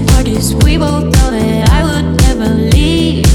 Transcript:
parties. We both know that I would never leave.